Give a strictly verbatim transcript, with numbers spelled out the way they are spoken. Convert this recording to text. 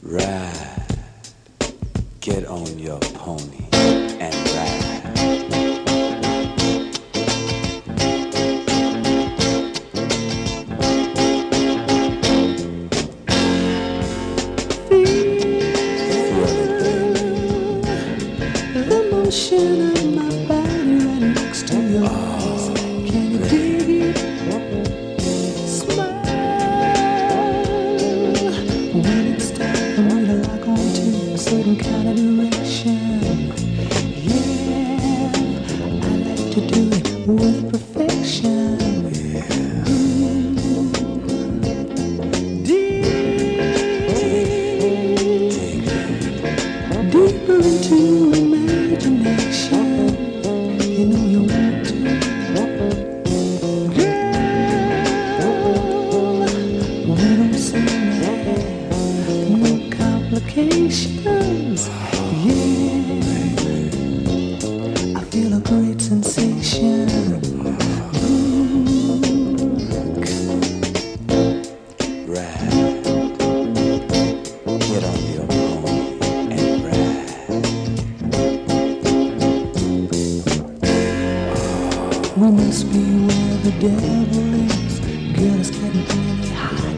Ride, get on your pony and ride. The motion of my body right next to yours. Can you dig it? Smile when it's time for me to lock onto a certain kind of direction. Yeah, I like to do it with perfection. Deeper into imagination, you know you want to. Girl, we don't seem to have no complications. Yeah, I feel a great sensation. Ooh, Ride, get on your pony and ride. we must be where the devil is. Girl, it's getting pretty hot.